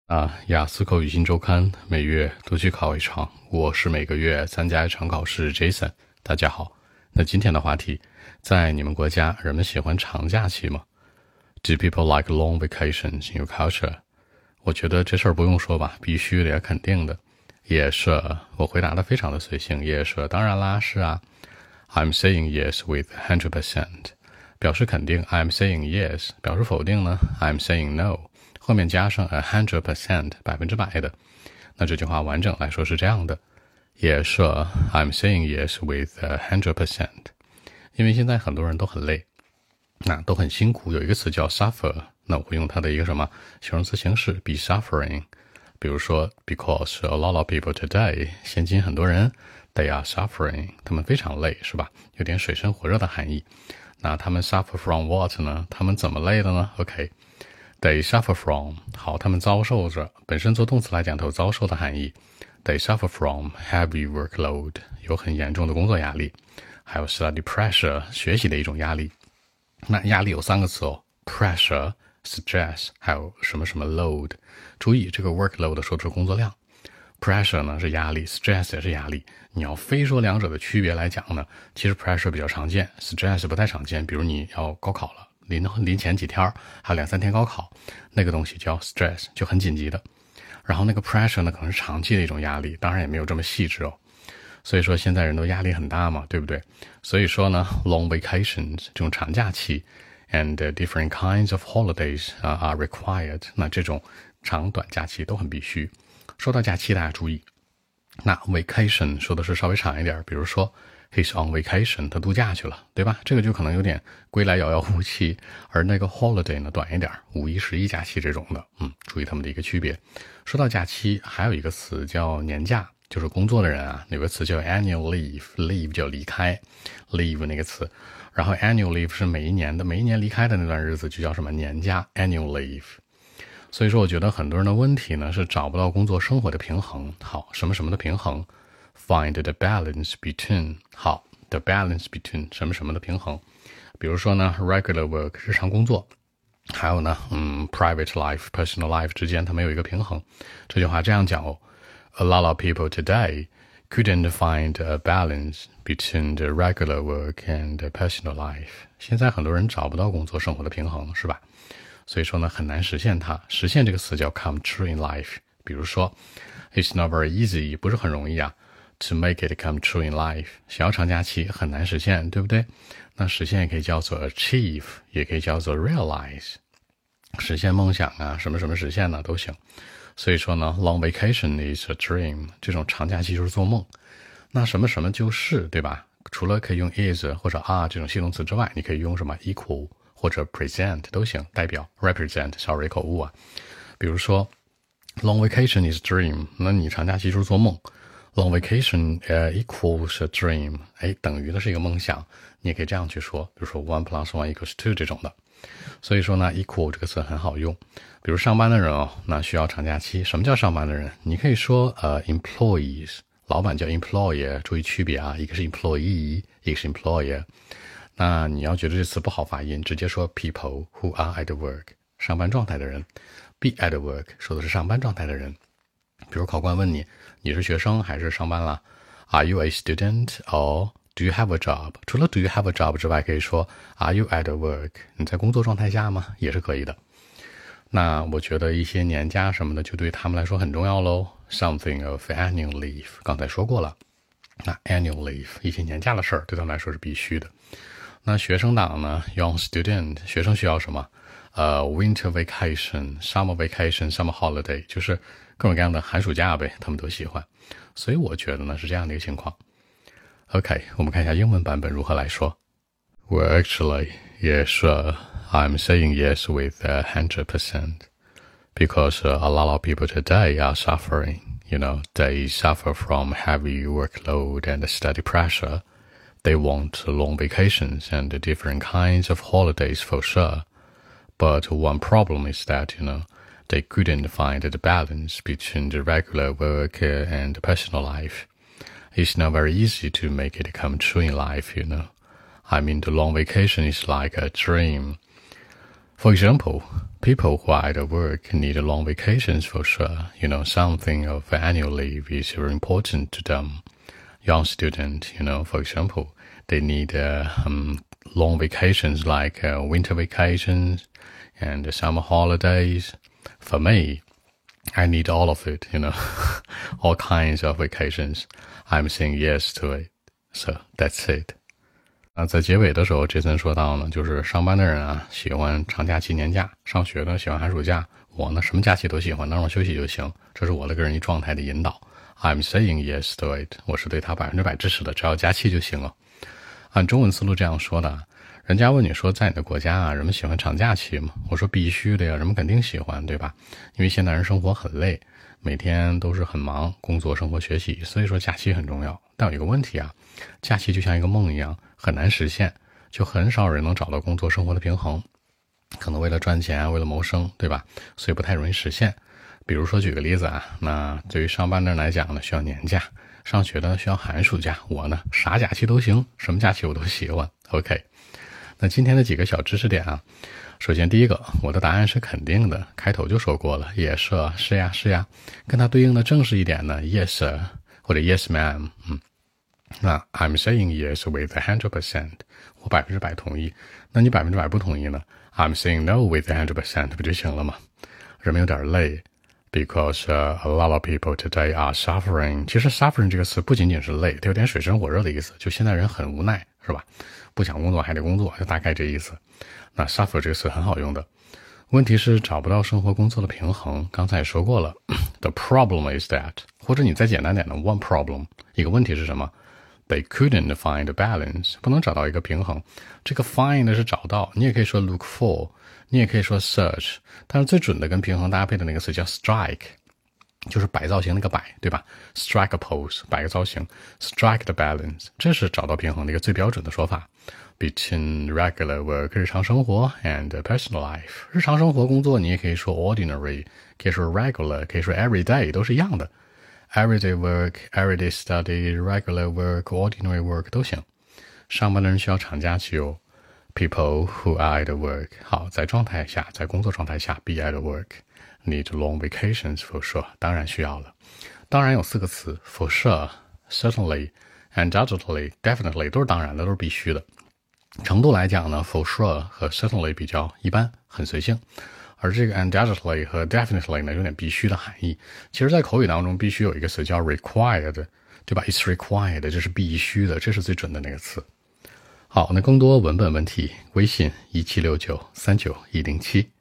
雅思口语新周刊每月都去考一场，我是每个月参加一场考试 Jason。大家好，那今天的话题，在你们国家人们喜欢长假期吗？ Do people like long vacations in your culture? 我觉得这事儿不用说吧，必须的也肯定的。也是，我回答的非常的随性，也是，当然啦，是啊。I'm saying yes with 100%， 表示肯定 I'm saying yes， 表示否定呢 I'm saying no，后面加上 100%， 100%的。那这句话完整来说是这样的，也是 I'm saying yes with 100%。因为现在很多人都很累，那都很辛苦，有一个词叫 suffer， 那我会用它的一个什么形容词形式 be suffering。比如说 because a lot of people today， 现今很多人 they are suffering， 他们非常累，是吧？有点水深火热的含义。那他们 suffer from what 呢？他们怎么累的呢？ OK，They suffer from， 好，他们遭受着，本身做动词来讲它有遭受的含义。They suffer from heavy workload， 有很严重的工作压力，还有 study pressure， 学习的一种压力。那压力有3个词哦 ，pressure、stress， 还有什么什么 load。注意这个 workload 说的是工作量。pressure 呢是压力 ，stress 也是压力。你要非说两者的区别来讲呢，其实 pressure 比较常见 ，stress 不太常见。比如你要高考了，临前几天还有2-3天高考，那个东西叫 stress， 就很紧急的。然后那个 pressure 呢，可能是长期的一种压力，当然也没有这么细致哦。所以说现在人都压力很大嘛，对不对？所以说呢 ，long vacations 这种长假期 ，and different kinds of holidays are required。那这种长短假期都很必须。说到假期，大家注意，那 vacation 说的是稍微长一点，比如说 he's on vacation， 他度假去了，对吧？这个就可能有点归来遥遥无期。而那个 holiday 呢，短一点，5一、11假期这种的，注意他们的一个区别。说到假期，还有一个词叫年假，就是工作的人啊，有个词叫 annual leave，leave 叫离开 ，leave 那个词，然后 annual leave 是每一年离开的那段日子就叫什么年假 annual leave。所以说我觉得很多人的问题呢是找不到工作生活的平衡。好，什么什么的平衡 find the balance between， 好 the balance between 什么什么的平衡。比如说呢 regular work 日常工作，还有呢private life personal life 之间它没有一个平衡。这句话这样讲哦， A lot of people today couldn't find a balance between the regular work and the personal life。 现在很多人找不到工作生活的平衡，是吧？所以说呢，很难实现它。实现这个词叫 come true in life。比如说 ，It's not very easy， 不是很容易啊。To make it come true in life， 想要长假期很难实现，对不对？那实现也可以叫做 achieve， 也可以叫做 realize。实现梦想啊，什么什么实现呢都行。所以说呢 ，long vacation is a dream， 这种长假期就是做梦。那什么什么就是，对吧？除了可以用 is 或者are 这种系动词之外，你可以用什么 equal。或者 present 都行，代表 represent，sorry 口误啊。比如说 long vacation is dream， 那你长假期就是做梦。long vacation equals a dream， 等于的是一个梦想，你也可以这样去说，比如说 1 plus 1 equals 2这种的。所以说呢 equal 这个词很好用。比如上班的人哦，那需要长假期。什么叫上班的人？你可以说employees， 老板叫 employer， 注意区别啊，一个是 employee， 一个是 employer。那你要觉得这词不好发音，直接说 people who are at work， 上班状态的人。be at work 说的是上班状态的人。比如考官问你，你是学生还是上班啦？ Are you a student or do you have a job？ 除了 do you have a job 之外，可以说 Are you at work？ 你在工作状态下吗？也是可以的。那我觉得一些年假什么的就对他们来说很重要咯。 Something of annual leave 刚才说过了。那 annual leave 一些年假的事儿对他们来说是必须的。那学生党呢 young student 学生需要什么winter vacation summer vacation summer holiday 就是各种各样的寒暑假呗，他们都喜欢。所以我觉得呢是这样的一个情况。 OK， 我们看一下英文版本如何来说。 Well actually yes I'm saying yes with 100% because a lot of people today are suffering. They suffer from heavy workload and study pressure.They want long vacations and different kinds of holidays for sure. But one problem is that, they couldn't find the balance between the regular work and personal life. It's not very easy to make it come true in life, I mean, the long vacation is like a dream. For example, people who are at work need long vacations for sure. Something of annual leave is very important to them. Young students, for example, they need long vacations like winter vacations and summer holidays. For me, I need all of it, all kinds of vacations. I'm saying yes to it. So that's it. 在结尾的时候 Jason 说到呢，就是上班的人啊喜欢长假期年假，上学呢喜欢寒暑假，我呢什么假期都喜欢，能让我休息就行，这是我的个人状态的引导。I'm saying yes to it， 我是对他100%支持的，只要假期就行了。按中文思路这样说的，人家问你说在你的国家啊，人们喜欢长假期吗？我说必须的呀，人们肯定喜欢，对吧？因为现代人生活很累，每天都是很忙，工作、生活、学习，所以说假期很重要。但有一个问题啊，假期就像一个梦一样，很难实现，就很少人能找到工作生活的平衡，可能为了赚钱，为了谋生，对吧？所以不太容易实现。比如说举个例子啊，那对于上班的人来讲呢，需要年假，上学的呢需要寒暑假，我呢啥假期都行，什么假期我都喜欢。 OK， 那今天的几个小知识点啊，首先第一个，我的答案是肯定的，开头就说过了，也是啊，是呀是呀，跟它对应的正式一点呢 yes sir 或者 yes ma'am。那 I'm saying yes with 100%， 我100%同意。那你100%不同意呢？ I'm saying no with 100% 不就行了吗？人们有点累 because a lot of people today are suffering。 其实 suffering 这个词不仅仅是累，它有点水深火热的意思，就现在人很无奈，是吧？不想工作还得工作，就大概这意思。那 suffer 这个词很好用的，问题是找不到生活工作的平衡。刚才也说过了，the problem is that， 或者你再简单点的 one problem， 一个问题是什么？ They couldn't find a balance， 不能找到一个平衡。这个 find 是找到，你也可以说 look for， 你也可以说 search， 但是最准的跟平衡搭配的那个词叫 strike， 就是摆造型那个摆，对吧？ strike a pose， 摆个造型， strike the balance， 这是找到平衡的一个最标准的说法。Between regular work 日常生活 and personal life， 日常生活工作你也可以说 ordinary， 可以说 regular， 可以说 everyday， 都是一样的。Everyday work, everyday study, regular work, ordinary work 都行。上班的人需要长假期哦。People who are at work， 好，在状态下，在工作状态下 be at work need long vacations for sure， 当然需要了。当然有4个词 for sure, certainly, undoubtedly, definitely 都是当然的，都是必须的。程度来讲呢 for sure 和 certainly 比较一般，很随性。而这个 undoubtedly 和 definitely 呢有点必须的含义。其实在口语当中必须有一个词叫 required， 对吧？ It's required， 这是必须的，这是最准的那个词。好，那更多文本问题微信1769391107